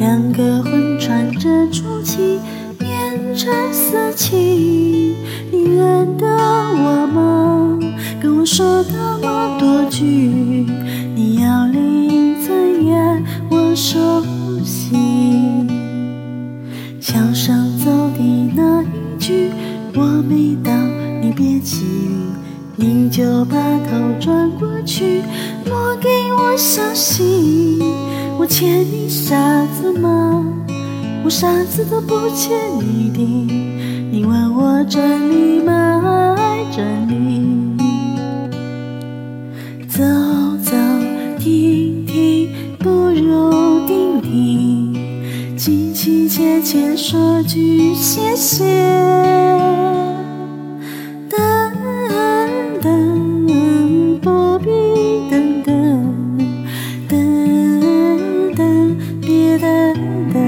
两个魂穿着初期，变成四期。你认得我吗？跟我说那么多句，你要离怎样我熟悉。墙上走的那一句我没到，你别急，你就把头转过去，莫给我消息。我欠你啥子吗？我啥子都不欠你的，你问我真理吗？爱真理。走走停停不如定定，凄凄切切说句谢谢。等等不必等等，等等别等等。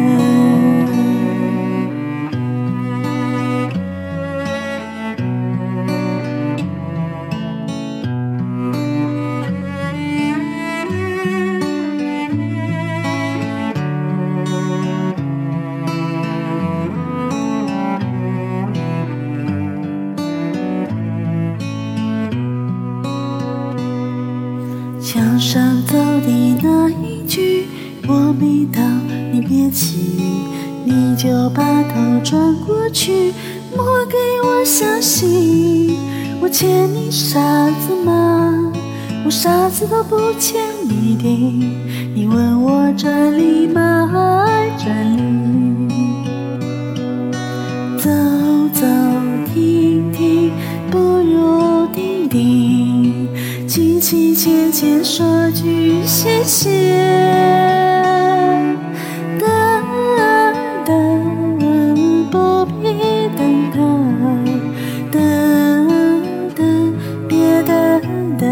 墙上走的那一句我没到，你别急，你就把头转过去，莫给我消息。我欠你啥子吗？我啥子都不欠你的，你问我真理吗？爱真理。走走停停不如定定，凄凄切切说句谢谢。等等不必等等，等等别等等，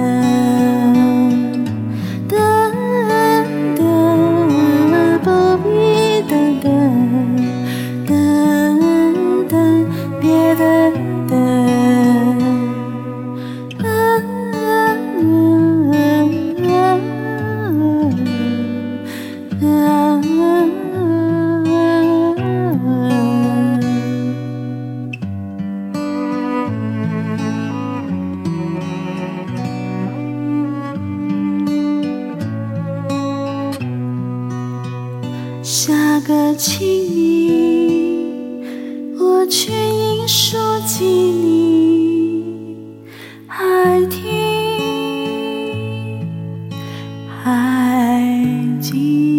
等等不必等等，等等别等等。下个清明，我却应说起你，还听，还记。